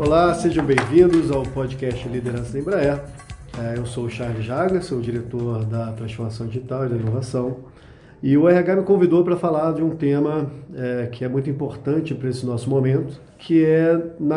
Olá, sejam bem-vindos ao podcast Liderança da Embraer. Eu sou o Charles Jaga, sou o diretor da Transformação Digital e da Inovação. E o RH me convidou para falar de um tema que é muito importante para esse nosso momento, que é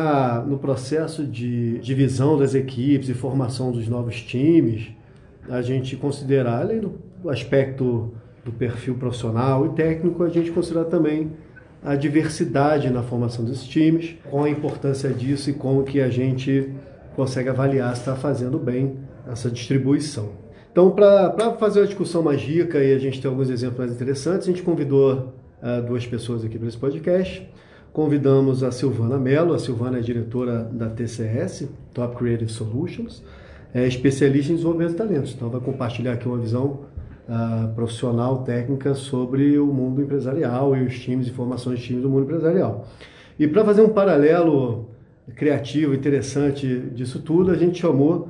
no processo de divisão das equipes e formação dos novos times, a gente considerar, além do aspecto do perfil profissional e técnico, a gente considerar também a diversidade na formação desses times, qual a importância disso e como que a gente consegue avaliar se está fazendo bem essa distribuição. Então, para fazer uma discussão mais rica e a gente ter alguns exemplos mais interessantes, a gente convidou duas pessoas aqui para esse podcast. Convidamos a Silvana Mello. A Silvana é diretora da TCS, Top Creative Solutions, é especialista em desenvolvimento de talentos. Então, vai compartilhar aqui uma visão profissional, técnica sobre o mundo empresarial e os times e formações de times do mundo empresarial. E para fazer um paralelo criativo, interessante disso tudo, a gente chamou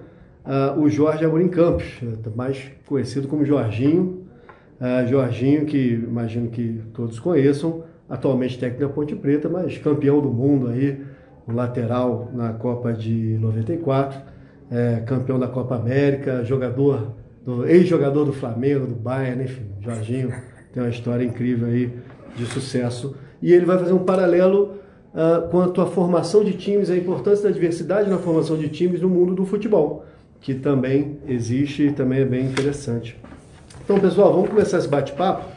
o Jorge Amorim Campos, mais conhecido como Jorginho. Jorginho, que imagino que todos conheçam, atualmente técnico da Ponte Preta, mas campeão do mundo aí, um lateral na Copa de 94, campeão da Copa América, ex-jogador do Flamengo, do Bayern, enfim, Jorginho tem uma história incrível aí de sucesso. E ele vai fazer um paralelo quanto à formação de times, a importância da diversidade na formação de times no mundo do futebol, que também existe e também é bem interessante. Então, pessoal, vamos começar esse bate-papo.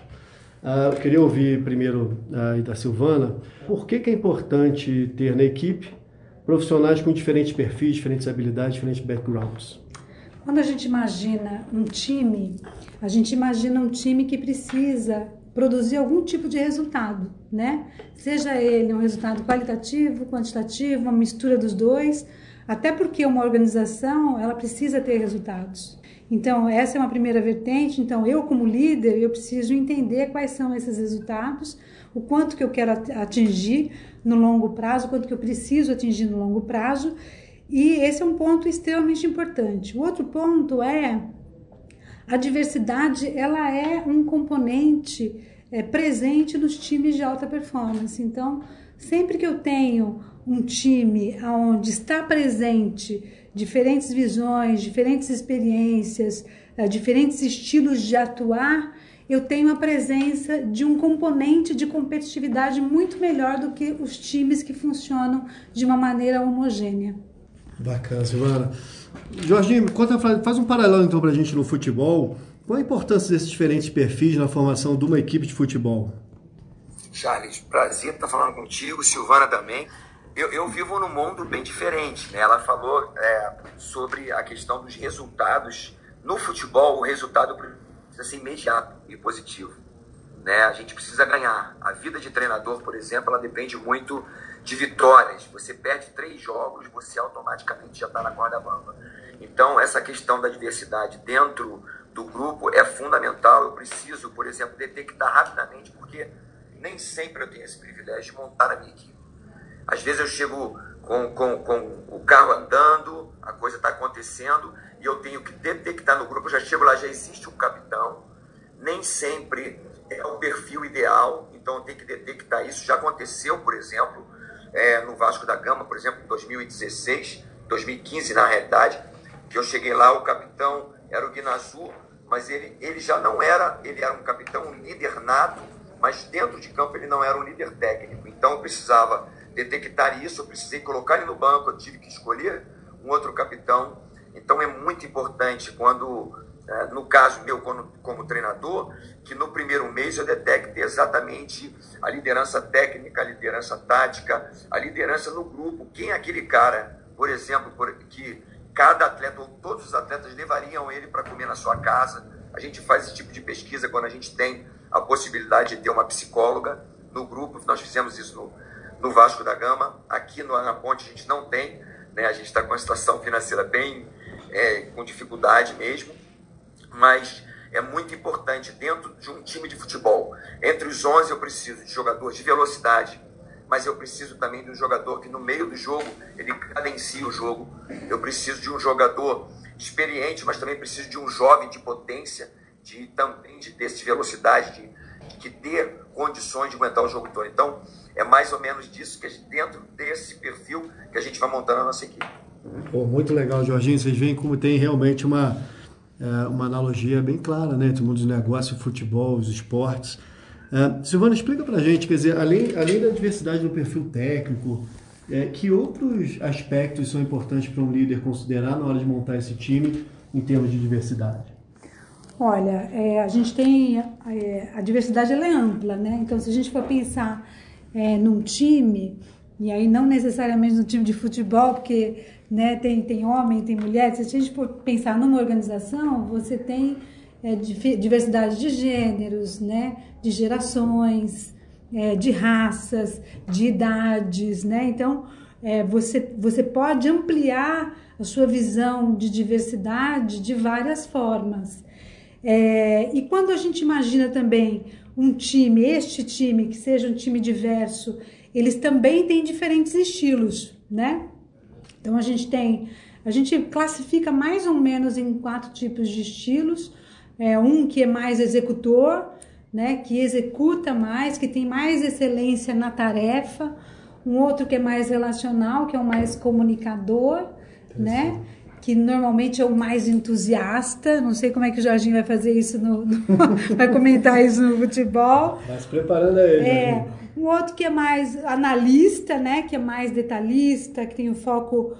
Eu queria ouvir primeiro da Silvana, por que é importante ter na equipe profissionais com diferentes perfis, diferentes habilidades, diferentes backgrounds? Quando a gente imagina um time, a gente imagina um time que precisa produzir algum tipo de resultado, né? Seja ele um resultado qualitativo, quantitativo, uma mistura dos dois, até porque uma organização, ela precisa ter resultados. Então, essa é uma primeira vertente. Então, eu como líder, eu preciso entender quais são esses resultados, o quanto que eu quero atingir no longo prazo, o quanto que eu preciso atingir no longo prazo. E esse é um ponto extremamente importante. O outro ponto é a diversidade, ela é um componente presente nos times de alta performance. Então, sempre que eu tenho um time onde está presente diferentes visões, diferentes experiências, diferentes estilos de atuar, eu tenho a presença de um componente de competitividade muito melhor do que os times que funcionam de uma maneira homogênea. Bacana, Silvana. Jorginho, faz um paralelo então para a gente no futebol. Qual a importância desses diferentes perfis na formação de uma equipe de futebol? Charles, prazer estar falando contigo, Silvana também. Eu vivo num mundo bem diferente, né? Ela falou sobre a questão dos resultados. No futebol, o resultado precisa ser imediato e positivo, né? A gente precisa ganhar. A vida de treinador, por exemplo, ela depende muito de vitórias. Você perde 3 jogos, você automaticamente já está na corda bamba. Então, essa questão da diversidade dentro do grupo é fundamental. Eu preciso, por exemplo, detectar rapidamente, porque nem sempre eu tenho esse privilégio de montar a minha equipe. Às vezes eu chego com o carro andando, a coisa está acontecendo, e eu tenho que detectar no grupo. Eu já chego lá, já existe um capitão. Nem sempre é o perfil ideal, então eu tenho que detectar isso. Já aconteceu, por exemplo, no Vasco da Gama, por exemplo, em 2016, 2015 na realidade, que eu cheguei lá, o capitão era o Guinazu, mas ele já não era, ele era um capitão, um líder nato, mas dentro de campo ele não era um líder técnico. Então eu precisava detectar isso, eu precisei colocar ele no banco, eu tive que escolher um outro capitão. Então é muito importante quando, no caso meu como treinador, que no primeiro mês eu detecte exatamente a liderança técnica, a liderança tática, a liderança no grupo. Quem é aquele cara, por exemplo, que cada atleta ou todos os atletas levariam ele para comer na sua casa. A gente faz esse tipo de pesquisa quando a gente tem a possibilidade de ter uma psicóloga no grupo. Nós fizemos isso no Vasco da Gama. Aqui na Ponte a gente não tem, né? A gente está com uma situação financeira bem com dificuldade mesmo, mas é muito importante dentro de um time de futebol. Entre os 11 eu preciso de jogador de velocidade, mas eu preciso também de um jogador que no meio do jogo ele cadencie o jogo. Eu preciso de um jogador experiente, mas também preciso de um jovem de potência, também de ter velocidade, que ter condições de aguentar o jogo todo. Então, é mais ou menos disso, dentro desse perfil que a gente vai montando a nossa equipe. Pô, muito legal, Jorginho. Vocês veem como tem realmente uma analogia bem clara, né, entre o mundo dos negócios, o futebol, os esportes. Silvana, explica pra gente, quer dizer, além da diversidade do perfil técnico, que outros aspectos são importantes para um líder considerar na hora de montar esse time em termos de diversidade? Olha, a gente tem, a diversidade ela é ampla, né? Então, se a gente for pensar num time, e aí não necessariamente no time de futebol, porque, né, tem homem, tem mulher, se a gente for pensar numa organização, você tem diversidade de gêneros, né, de gerações, de raças, de idades, né? Então, você pode ampliar a sua visão de diversidade de várias formas. E quando a gente imagina também um time, este time, que seja um time diverso, eles também têm diferentes estilos, né? Então a gente classifica mais ou menos em 4 tipos de estilos. Um que é mais executor, né? Que executa mais, que tem mais excelência na tarefa. Um outro que é mais relacional, que é o mais comunicador, né? Que normalmente é o mais entusiasta. Não sei como é que o Jorginho vai fazer isso, vai comentar isso no futebol. Vai se preparando aí. Um outro que é mais analista, né? Que é mais detalhista, que tem o foco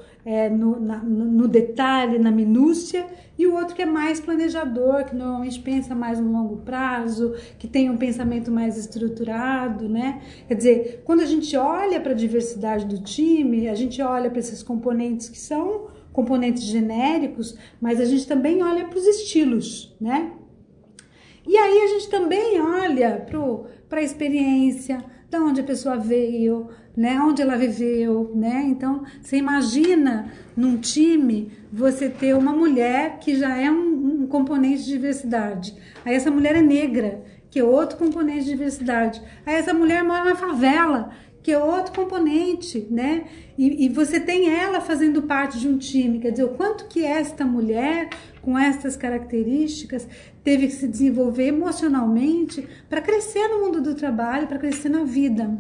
no detalhe, na minúcia. E o outro que é mais planejador, que normalmente pensa mais no longo prazo, que tem um pensamento mais estruturado, né? Quer dizer, quando a gente olha para a diversidade do time, a gente olha para esses componentes que são componentes genéricos, mas a gente também olha para os estilos, né? E aí a gente também olha para a experiência, de onde a pessoa veio, né? Onde ela viveu, né? Então, você imagina num time você ter uma mulher que já é um componente de diversidade. Aí essa mulher é negra, que é outro componente de diversidade. Aí essa mulher mora na favela, que é outro componente, né? E você tem ela fazendo parte de um time, quer dizer, o quanto que esta mulher, com essas características, teve que se desenvolver emocionalmente para crescer no mundo do trabalho, para crescer na vida.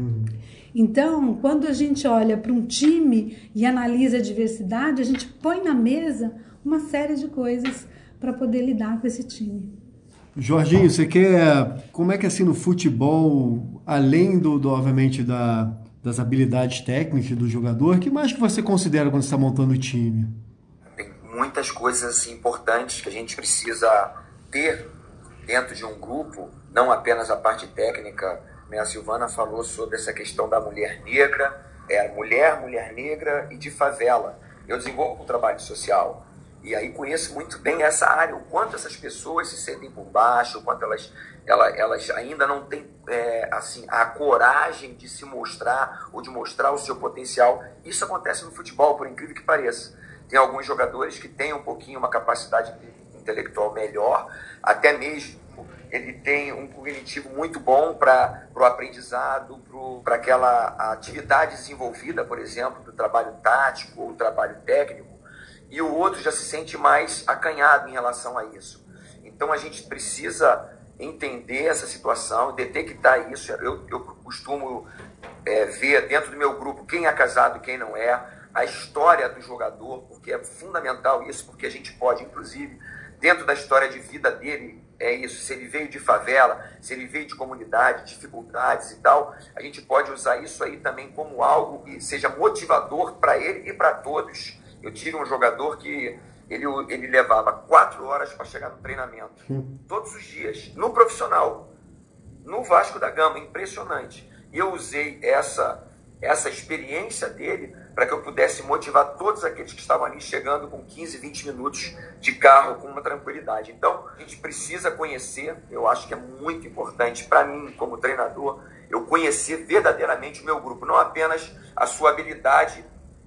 Então, quando a gente olha para um time e analisa a diversidade, a gente põe na mesa uma série de coisas para poder lidar com esse time. Jorginho, como é que assim no futebol, além obviamente das habilidades técnicas do jogador, o que mais que você considera quando você está montando o time? Tem muitas coisas importantes que a gente precisa ter dentro de um grupo, não apenas a parte técnica, né? A Silvana falou sobre essa questão da mulher negra, mulher negra e de favela. Eu desenvolvo um trabalho social. E aí conheço muito bem essa área, o quanto essas pessoas se sentem por baixo, o quanto elas ainda não têm a coragem de se mostrar ou de mostrar o seu potencial. Isso acontece no futebol, por incrível que pareça. Tem alguns jogadores que têm um pouquinho uma capacidade intelectual melhor, até mesmo ele tem um cognitivo muito bom para o aprendizado, para aquela atividade desenvolvida, por exemplo, do trabalho tático ou trabalho técnico. E o outro já se sente mais acanhado em relação a isso. Então a gente precisa entender essa situação, detectar isso. Eu costumo ver dentro do meu grupo quem é casado e quem não é, a história do jogador, porque é fundamental isso, porque a gente pode, inclusive, dentro da história de vida dele, se ele veio de favela, se ele veio de comunidade, dificuldades e tal, a gente pode usar isso aí também como algo que seja motivador para ele e para todos. Eu tive um jogador que ele levava 4 horas para chegar no treinamento, todos os dias, no profissional, no Vasco da Gama, impressionante. E eu usei essa experiência dele para que eu pudesse motivar todos aqueles que estavam ali chegando com 15, 20 minutos de carro com uma tranquilidade. Então, a gente precisa conhecer, eu acho que é muito importante para mim, como treinador, eu conhecer verdadeiramente o meu grupo, não apenas a sua habilidade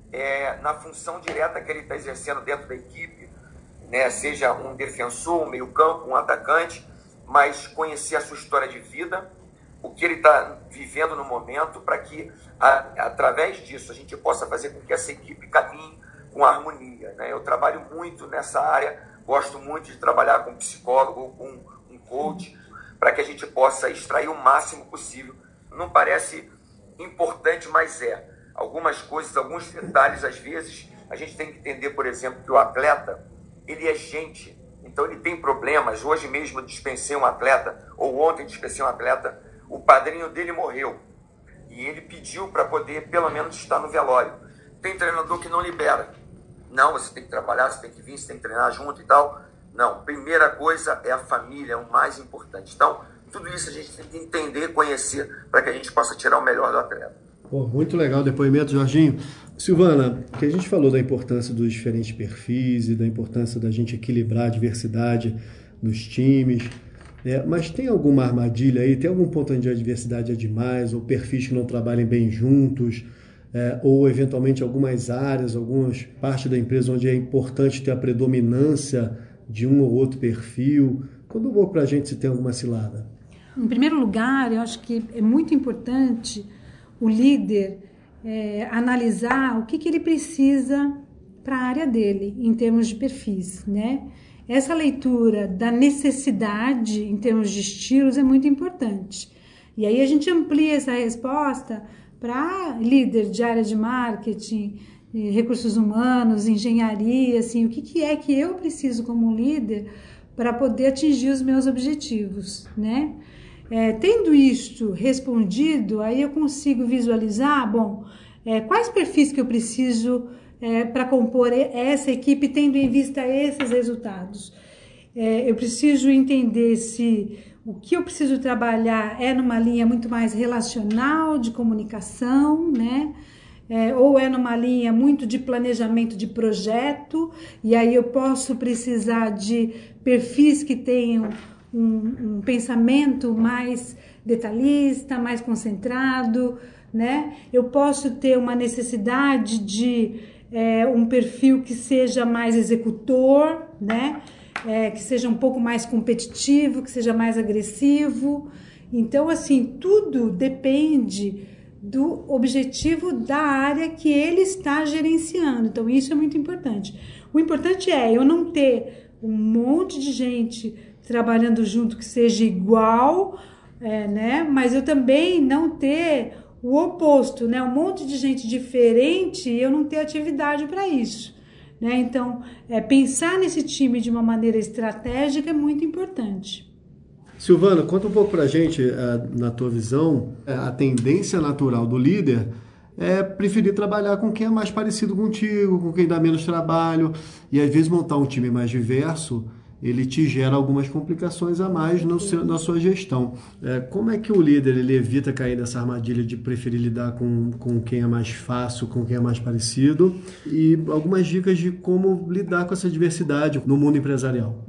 na função direta que ele está exercendo dentro da equipe, né? Seja um defensor, um meio-campo, um atacante, mas conhecer a sua história de vida, o que ele está vivendo no momento, para que, através disso, a gente possa fazer com que essa equipe caminhe com harmonia, né? Eu trabalho muito nessa área, gosto muito de trabalhar com psicólogo ou com um coach, para que a gente possa extrair o máximo possível. Não parece importante, mas é. Algumas coisas, alguns detalhes, às vezes, a gente tem que entender, por exemplo, que o atleta, ele é gente, então ele tem problemas. Hoje mesmo eu dispensei um atleta, ou ontem dispensei um atleta, o padrinho dele morreu, e ele pediu para poder, pelo menos, estar no velório. Tem treinador que não libera. Não, você tem que trabalhar, você tem que vir, você tem que treinar junto e tal. Não, primeira coisa é a família, é o mais importante. Então, tudo isso a gente tem que entender, conhecer, para que a gente possa tirar o melhor do atleta. Pô, muito legal o depoimento, Jorginho. Silvana, que a gente falou da importância dos diferentes perfis e da importância da gente equilibrar a diversidade nos times, mas tem alguma armadilha aí? Tem algum ponto onde a diversidade é demais, ou perfis que não trabalhem bem juntos, ou eventualmente algumas áreas, algumas partes da empresa onde é importante ter a predominância de um ou outro perfil? Conta um pouco para a gente se tem alguma cilada. Em primeiro lugar, eu acho que é muito importante o líder analisar o que ele precisa para a área dele, em termos de perfis, né? Essa leitura da necessidade, em termos de estilos, é muito importante. E aí a gente amplia essa resposta para líder de área de marketing, recursos humanos, engenharia, assim, o que é que eu preciso como líder para poder atingir os meus objetivos, né? Tendo isto respondido, aí eu consigo visualizar, quais perfis que eu preciso para compor essa equipe, tendo em vista esses resultados. Eu preciso entender se o que eu preciso trabalhar é numa linha muito mais relacional, de comunicação, né? Ou é numa linha muito de planejamento de projeto, e aí eu posso precisar de perfis que tenham um pensamento mais detalhista, mais concentrado, né? Eu posso ter uma necessidade de um perfil que seja mais executor, né? Que seja um pouco mais competitivo, que seja mais agressivo. Então, assim, tudo depende do objetivo da área que ele está gerenciando. Então, isso é muito importante. O importante é eu não ter um monte de gente trabalhando junto que seja igual, né? Mas eu também não ter o oposto, né? Um monte de gente diferente e eu não ter atividade para isso, né? Então, pensar nesse time de uma maneira estratégica é muito importante. Silvana, conta um pouco para a gente, na tua visão, a tendência natural do líder é preferir trabalhar com quem é mais parecido contigo, com quem dá menos trabalho, e às vezes montar um time mais diverso, ele te gera algumas complicações a mais na sua gestão. Como é que o líder ele evita cair nessa armadilha de preferir lidar com quem é mais fácil, com quem é mais parecido, e algumas dicas de como lidar com essa diversidade no mundo empresarial?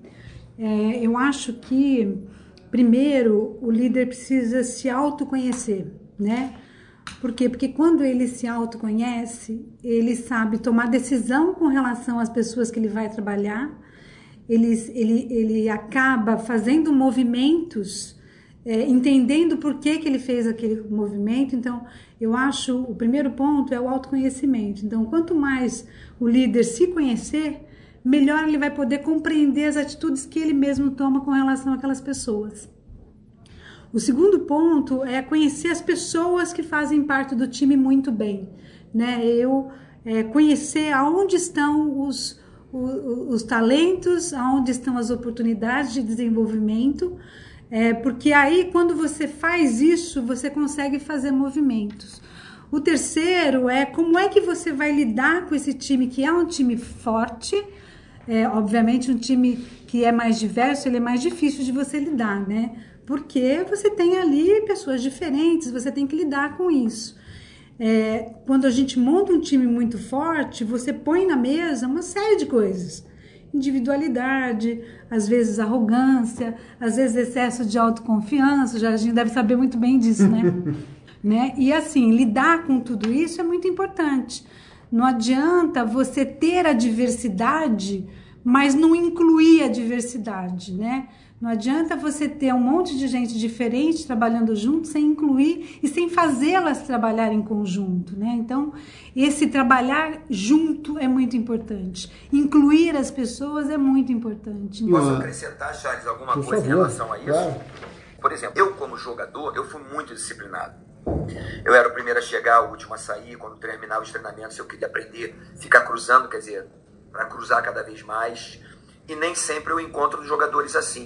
Eu acho que, primeiro, o líder precisa se autoconhecer, né? Por quê? Porque quando ele se autoconhece, ele sabe tomar decisão com relação às pessoas que ele vai trabalhar, ele acaba fazendo movimentos, entendendo por que ele fez aquele movimento. Então, eu acho o primeiro ponto é o autoconhecimento. Então, quanto mais o líder se conhecer, melhor ele vai poder compreender as atitudes que ele mesmo toma com relação àquelas pessoas. O segundo ponto é conhecer as pessoas que fazem parte do time muito bem, né? Conhecer aonde estão os talentos, aonde estão as oportunidades de desenvolvimento, porque aí quando você faz isso, você consegue fazer movimentos. O terceiro é como é que você vai lidar com esse time, que é um time forte. Obviamente um time que é mais diverso, ele é mais difícil de você lidar, né? Porque você tem ali pessoas diferentes, você tem que lidar com isso. Quando a gente monta um time muito forte, você põe na mesa uma série de coisas. Individualidade, às vezes arrogância, às vezes excesso de autoconfiança. O Jorginho deve saber muito bem disso, né? E assim, lidar com tudo isso é muito importante. Não adianta você ter a diversidade, mas não incluir a diversidade, né? Não adianta você ter um monte de gente diferente trabalhando junto sem incluir e sem fazê-las trabalhar em conjunto, né? Então, esse trabalhar junto é muito importante. Incluir as pessoas é muito importante. Posso acrescentar, Charles, alguma coisa em relação a isso? Claro. Por exemplo, eu como jogador, eu fui muito disciplinado. Eu era o primeiro a chegar, o último a sair. Quando terminava os treinamentos, eu queria aprender, ficar cruzando, quer dizer, para cruzar cada vez mais. E nem sempre eu encontro jogadores assim.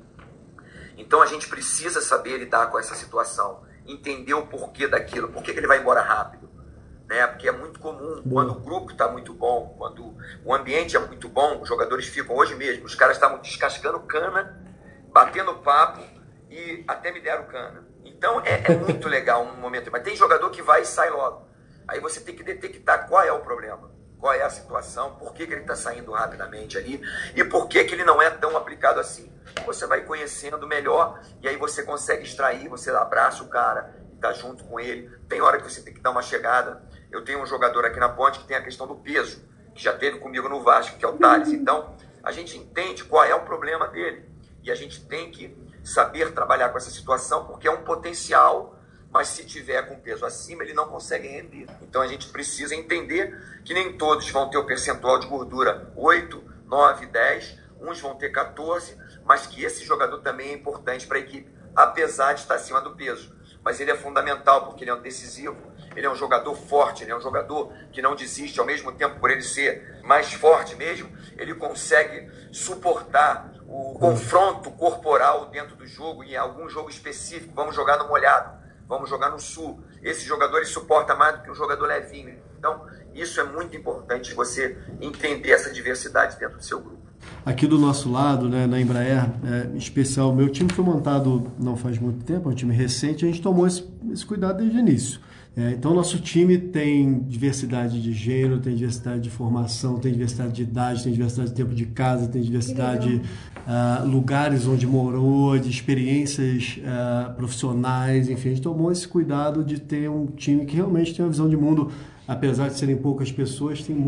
Então a gente precisa saber lidar com essa situação, entender o porquê daquilo, por que ele vai embora rápido, né? Porque é muito comum, quando o grupo está muito bom, quando o ambiente é muito bom, os jogadores ficam, hoje mesmo, os caras estavam descascando cana, batendo papo e até me deram cana. Então é muito legal um momento, mas tem jogador que vai e sai logo. Aí você tem que detectar qual é o problema, qual é a situação, por que ele está saindo rapidamente ali e por que ele não é tão aplicado assim. Você vai conhecendo melhor e aí você consegue extrair, você abraça o cara, está junto com ele. Tem hora que você tem que dar uma chegada. Eu tenho um jogador aqui na Ponte que tem a questão do peso, que já teve comigo no Vasco, que é o Thales. Então, a gente entende qual é o problema dele e a gente tem que saber trabalhar com essa situação porque é um potencial, mas se tiver com peso acima, ele não consegue render. Então, a gente precisa entender que nem todos vão ter o percentual de gordura 8, 9, 10, uns vão ter 14, mas que esse jogador também é importante para a equipe, apesar de estar acima do peso. Mas ele é fundamental porque ele é um decisivo, ele é um jogador forte, ele é um jogador que não desiste, ao mesmo tempo por ele ser mais forte mesmo, ele consegue suportar o confronto corporal dentro do jogo, em algum jogo específico, vamos jogar no molhado, vamos jogar no sul, esse jogador ele suporta mais do que um jogador levinho. Então, isso é muito importante, você entender essa diversidade dentro do seu grupo. Aqui do nosso lado, né, na Embraer, em especial, meu time foi montado não faz muito tempo, é um time recente, a gente tomou esse cuidado desde o início. Então, nosso time tem diversidade de gênero, tem diversidade de formação, tem diversidade de idade, tem diversidade de tempo de casa, tem diversidade de lugares onde morou, de experiências profissionais, enfim, a gente tomou esse cuidado de ter um time que realmente tem uma visão de mundo, apesar de serem poucas pessoas, tem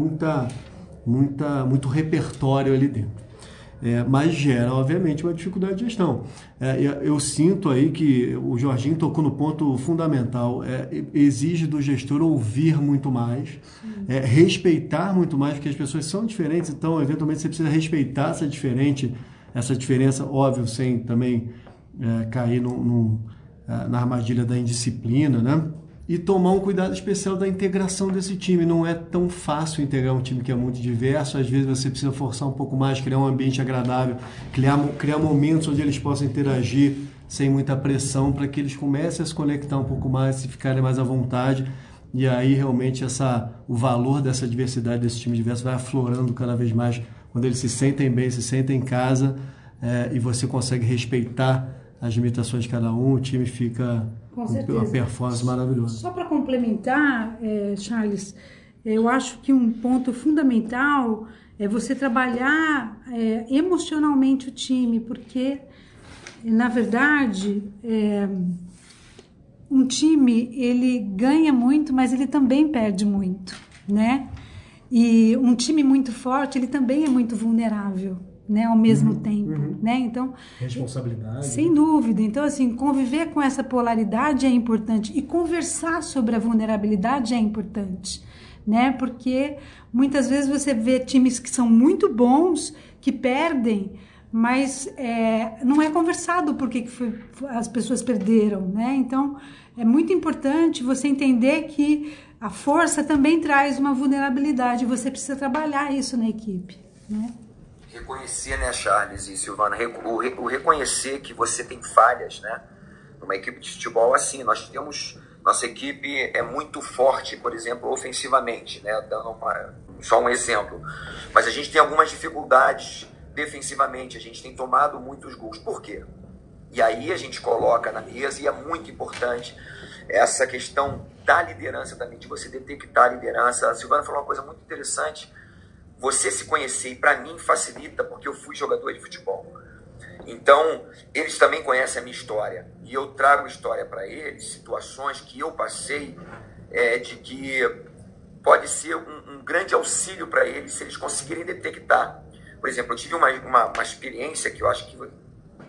muito repertório ali dentro. Mas gera, obviamente, uma dificuldade de gestão. Eu sinto aí que o Jorginho tocou no ponto fundamental. Exige do gestor ouvir muito mais, respeitar muito mais, porque as pessoas são diferentes, então, eventualmente, você precisa respeitar essa diferença, óbvio, sem também cair na armadilha da indisciplina, né? E tomar um cuidado especial da integração desse time. Não é tão fácil integrar um time que é muito diverso. Às vezes você precisa forçar um pouco mais, criar um ambiente agradável, criar momentos onde eles possam interagir sem muita pressão, para que eles comecem a se conectar um pouco mais, se ficarem mais à vontade. E aí realmente o valor dessa diversidade desse time diverso vai aflorando cada vez mais quando eles se sentem bem, se sentem em casa e você consegue respeitar as limitações de cada um, o time fica com uma performance maravilhosa. Só para complementar, Charles, eu acho que um ponto fundamental é você trabalhar emocionalmente o time, porque, na verdade, um time, ele ganha muito, mas ele também perde muito, né? E um time muito forte, ele também é muito vulnerável, né, ao mesmo tempo, né? Então, responsabilidade. Sem dúvida. Então, assim, conviver com essa polaridade é importante e conversar sobre a vulnerabilidade é importante, né? Porque muitas vezes você vê times que são muito bons, que perdem, mas não é conversado porque as pessoas perderam, né? Então, é muito importante você entender que a força também traz uma vulnerabilidade e você precisa trabalhar isso na equipe, né? Reconhecer, né, Charles e Silvana, o reconhecer que você tem falhas, né? Numa equipe de futebol, assim, nossa equipe é muito forte, por exemplo, ofensivamente, né? Dando só um exemplo. Mas a gente tem algumas dificuldades defensivamente, a gente tem tomado muitos gols. Por quê? E aí a gente coloca na mesa, e é muito importante essa questão da liderança também, de você detectar a liderança. A Silvana falou uma coisa muito interessante, você se conhecer, e para mim facilita, porque eu fui jogador de futebol. Então, eles também conhecem a minha história, e eu trago história para eles, situações que eu passei, de que pode ser um grande auxílio para eles, se eles conseguirem detectar. Por exemplo, eu tive uma experiência que eu acho que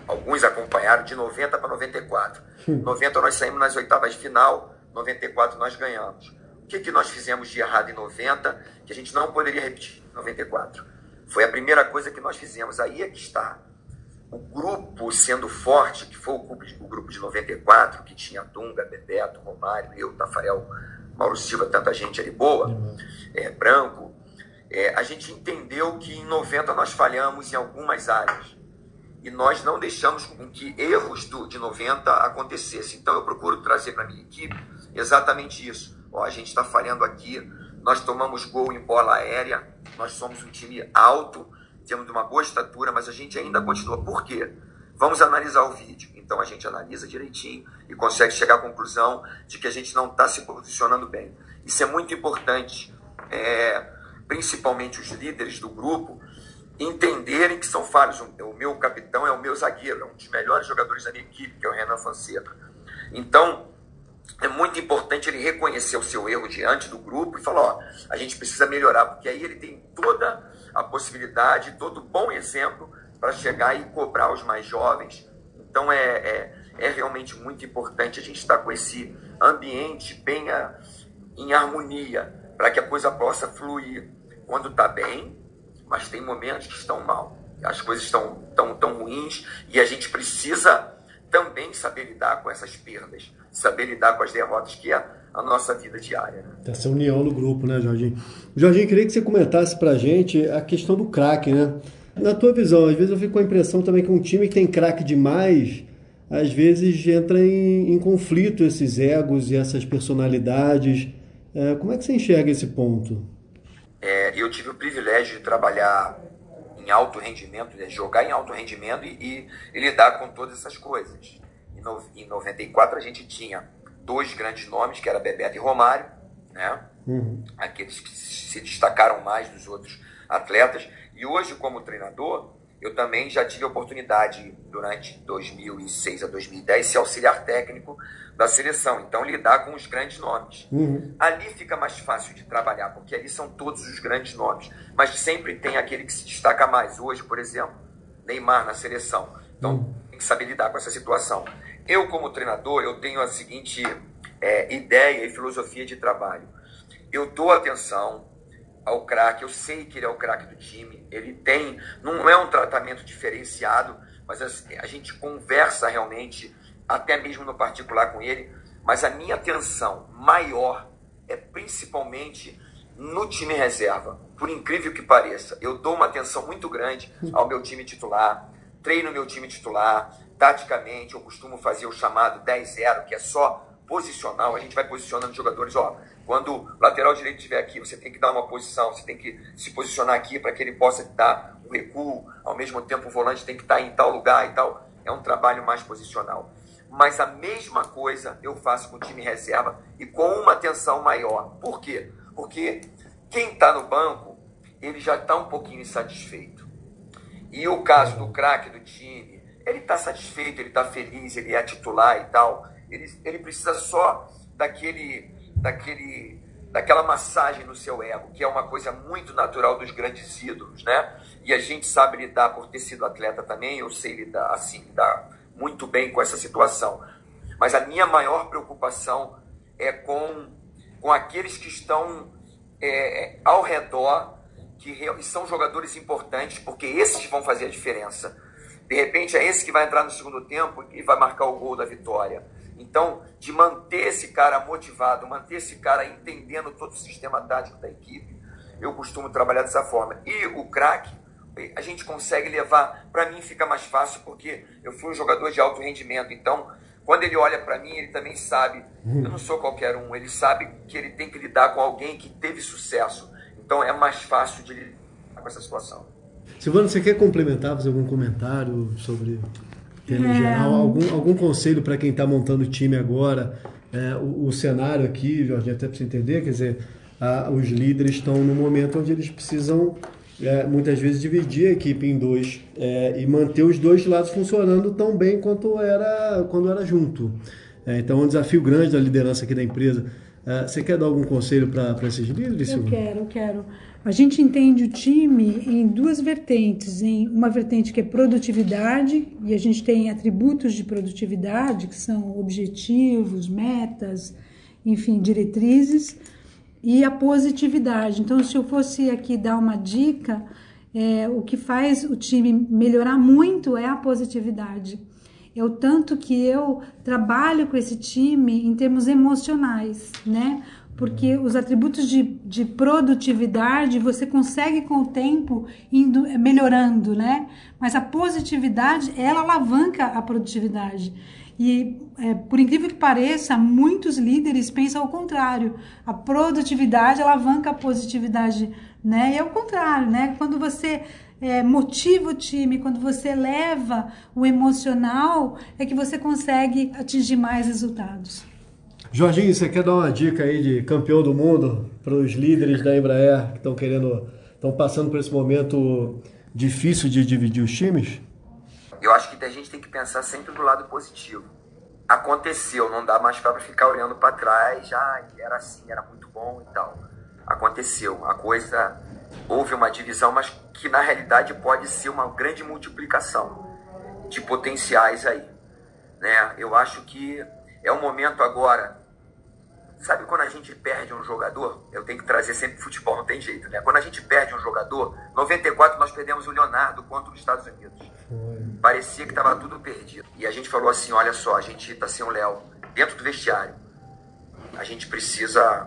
alguns acompanharam, de 90 para 94. 90 nós saímos nas oitavas de final, 94 nós ganhamos. O que nós fizemos de errado em 90, que a gente não poderia repetir em 94? Foi a primeira coisa que nós fizemos. Aí é que está. O grupo sendo forte, que foi o grupo de 94, que tinha Dunga, Bebeto, Romário, eu, Tafarel, Mauro Silva, tanta gente ali boa, Branco, a gente entendeu que em 90 nós falhamos em algumas áreas. E nós não deixamos com que erros de 90 acontecessem. Então eu procuro trazer para a minha equipe exatamente isso. Ó, a gente está falhando aqui, nós tomamos gol em bola aérea, nós somos um time alto, temos uma boa estatura, mas a gente ainda continua. Por quê? Vamos analisar o vídeo. Então a gente analisa direitinho e consegue chegar à conclusão de que a gente não está se posicionando bem. Isso é muito importante, principalmente os líderes do grupo, entenderem que são falhos. O meu capitão é o meu zagueiro, é um dos melhores jogadores da minha equipe, que é o Renan Fonseca. Então, é muito importante ele reconhecer o seu erro diante do grupo e falar, ó, a gente precisa melhorar, porque aí ele tem toda a possibilidade, todo bom exemplo para chegar e cobrar os mais jovens. Então, é realmente muito importante a gente estar com esse ambiente bem em harmonia, para que a coisa possa fluir quando está bem, mas tem momentos que estão mal. As coisas estão tão ruins e a gente precisa também saber lidar com essas perdas, saber lidar com as derrotas, que é a nossa vida diária. Né? Essa união no grupo, né, Jorginho? Jorginho, queria que você comentasse pra gente a questão do craque, né? Na tua visão, às vezes eu fico com a impressão também que um time que tem craque demais, às vezes entra em conflito esses egos e essas personalidades. Como é que você enxerga esse ponto? Eu tive o privilégio de trabalhar em alto rendimento, né? Jogar em alto rendimento e lidar com todas essas coisas. Em 94 a gente tinha 2 grandes nomes, que era Bebeto e Romário, né? Aqueles que se destacaram mais dos outros atletas. E hoje, como treinador, eu também já tive a oportunidade, durante 2006 a 2010, ser auxiliar técnico da seleção. Então, lidar com os grandes nomes. Ali fica mais fácil de trabalhar, porque ali são todos os grandes nomes. Mas sempre tem aquele que se destaca mais. Hoje, por exemplo, Neymar na seleção. Então, tem que saber lidar com essa situação. Eu, como treinador, eu tenho a seguinte ideia e filosofia de trabalho. Eu dou atenção ao craque, eu sei que ele é o craque do time, ele tem, não é um tratamento diferenciado, mas a gente conversa realmente, até mesmo no particular com ele, mas a minha atenção maior é principalmente no time reserva, por incrível que pareça. Eu dou uma atenção muito grande ao meu time titular, treino meu time titular, taticamente eu costumo fazer o chamado 10-0, que é só posicional, a gente vai posicionando os jogadores, ó, quando o lateral direito estiver aqui, você tem que dar uma posição, você tem que se posicionar aqui para que ele possa dar um recuo, ao mesmo tempo o volante tem que estar em tal lugar e tal, é um trabalho mais posicional. Mas a mesma coisa eu faço com o time reserva e com uma atenção maior. Por quê? Porque quem está no banco, ele já está um pouquinho insatisfeito. E o caso do craque do time, ele está satisfeito, ele está feliz, ele é titular e tal, ele precisa só daquela massagem no seu ego, que é uma coisa muito natural dos grandes ídolos, né? E a gente sabe lidar, por ter sido atleta também, eu sei lidar muito bem com essa situação. Mas a minha maior preocupação é com aqueles que estão ao redor, que são jogadores importantes, porque esses vão fazer a diferença. De repente é esse que vai entrar no segundo tempo e vai marcar o gol da vitória. Então, de manter esse cara motivado, manter esse cara entendendo todo o sistema tático da equipe, eu costumo trabalhar dessa forma. E o craque, a gente consegue levar, para mim fica mais fácil, porque eu fui um jogador de alto rendimento, então, quando ele olha para mim, ele também sabe, eu não sou qualquer um, ele sabe que ele tem que lidar com alguém que teve sucesso, então é mais fácil de lidar com essa situação. Silvana, você quer complementar, fazer algum comentário sobre... em geral, algum conselho para quem está montando o time agora? O cenário aqui, Jorginho, até para você entender, quer dizer, os líderes estão no momento onde eles precisam, muitas vezes, dividir a equipe em 2 e manter os 2 lados funcionando tão bem quanto era quando era junto. Então, é um desafio grande da liderança aqui da empresa. Você quer dar algum conselho para esses líderes, Silvana? Eu quero. A gente entende o time em duas vertentes. Em uma vertente que é produtividade, e a gente tem atributos de produtividade, que são objetivos, metas, enfim, diretrizes, e a positividade. Então, se eu fosse aqui dar uma dica, o que faz o time melhorar muito é a positividade. É o tanto que eu trabalho com esse time em termos emocionais, né? Porque os atributos de produtividade você consegue com o tempo indo melhorando, né? Mas a positividade, ela alavanca a produtividade. E, por incrível que pareça, muitos líderes pensam ao contrário. A produtividade alavanca a positividade, né? E é o contrário, né? Quando você motiva o time, quando você eleva o emocional, é que você consegue atingir mais resultados. Jorginho, você quer dar uma dica aí de campeão do mundo para os líderes da Embraer que estão passando por esse momento difícil de dividir os times? Eu acho que a gente tem que pensar sempre do lado positivo. Aconteceu, não dá mais para ficar olhando para trás, era assim, era muito bom e tal. Aconteceu, houve uma divisão, mas que na realidade pode ser uma grande multiplicação de potenciais aí, né? Eu acho que é um momento agora, sabe quando a gente perde um jogador? Eu tenho que trazer sempre futebol, não tem jeito, né? Quando a gente perde um jogador, 94 nós perdemos o Leonardo contra os Estados Unidos. Parecia que estava tudo perdido. E a gente falou assim, olha só, a gente está sem o Léo dentro do vestiário. A gente precisa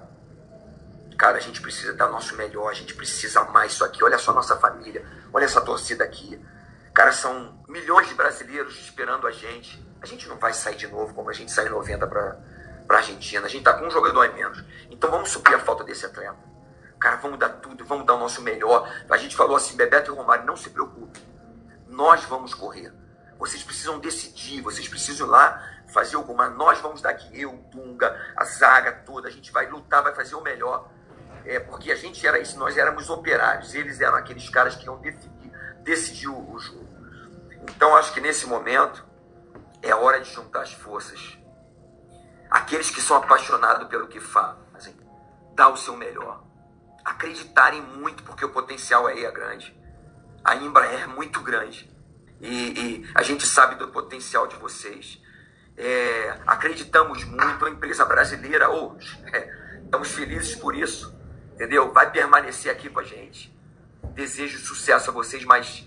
dar o nosso melhor, a gente precisa amar isso aqui. Olha só a nossa família, olha essa torcida aqui. Cara, são milhões de brasileiros esperando a gente. A gente não vai sair de novo como a gente saiu em 90 para a Argentina. A gente tá com um jogador a menos. Então vamos suprir a falta desse atleta. Cara, vamos dar tudo, vamos dar o nosso melhor. A gente falou assim, Bebeto e Romário, não se preocupe. Nós vamos correr. Vocês precisam decidir, vocês precisam ir lá fazer alguma. Nós vamos dar aqui, eu, Dunga, a zaga toda. A gente vai lutar, vai fazer o melhor. Porque a gente era isso, nós éramos operários. Eles eram aqueles caras que iam decidir o jogo. Então acho que nesse momento é hora de juntar as forças. Aqueles que são apaixonados pelo que fazem, dar o seu melhor. Acreditarem muito, porque o potencial aí é grande. A Embraer é muito grande. E a gente sabe do potencial de vocês. Acreditamos muito, a empresa brasileira hoje. Estamos felizes por isso. Entendeu? Vai permanecer aqui com a gente. Desejo sucesso a vocês, mas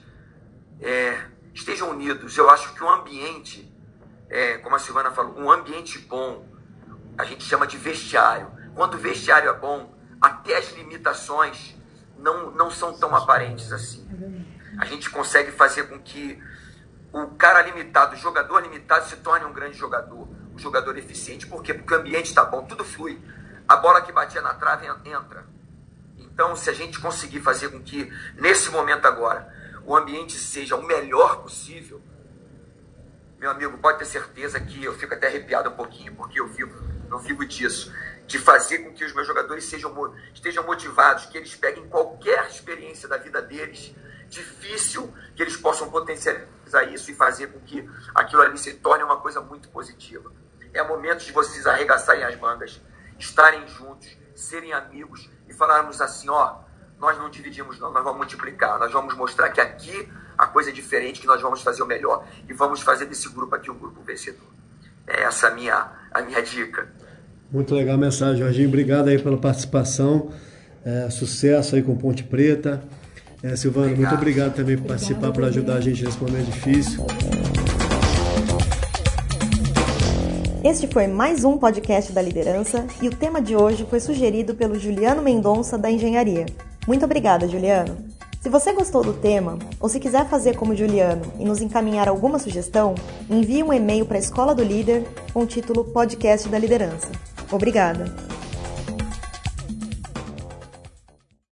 estejam unidos. Eu acho que o ambiente, como a Silvana falou, um ambiente bom, a gente chama de vestiário. Quando o vestiário é bom, até as limitações não são tão aparentes assim. A gente consegue fazer com que o cara limitado, o jogador limitado se torne um grande jogador, um jogador eficiente. Por quê? Porque o ambiente está bom, tudo flui. A bola que batia na trave entra. Então, se a gente conseguir fazer com que, nesse momento agora, o ambiente seja o melhor possível, meu amigo, pode ter certeza que eu fico até arrepiado um pouquinho, porque eu vivo disso, de fazer com que os meus jogadores estejam motivados, que eles peguem qualquer experiência da vida deles, difícil, que eles possam potencializar isso e fazer com que aquilo ali se torne uma coisa muito positiva. É momento de vocês arregaçarem as mangas, estarem juntos, serem amigos e falarmos assim, nós não dividimos não, nós vamos multiplicar, nós vamos mostrar que aqui a coisa é diferente, que nós vamos fazer o melhor e vamos fazer desse grupo aqui um grupo vencedor. É essa a minha dica. Muito legal a mensagem, Jorginho. Obrigado aí pela participação. Sucesso aí com Ponte Preta. Silvana, muito obrigado também por participar, por ajudar a gente nesse momento difícil. Este foi mais um podcast da liderança e o tema de hoje foi sugerido pelo Juliano Mendonça da Engenharia. Muito obrigada, Juliano. Se você gostou do tema, ou se quiser fazer como Juliano e nos encaminhar alguma sugestão, envie um e-mail para a Escola do Líder com o título Podcast da Liderança. Obrigada!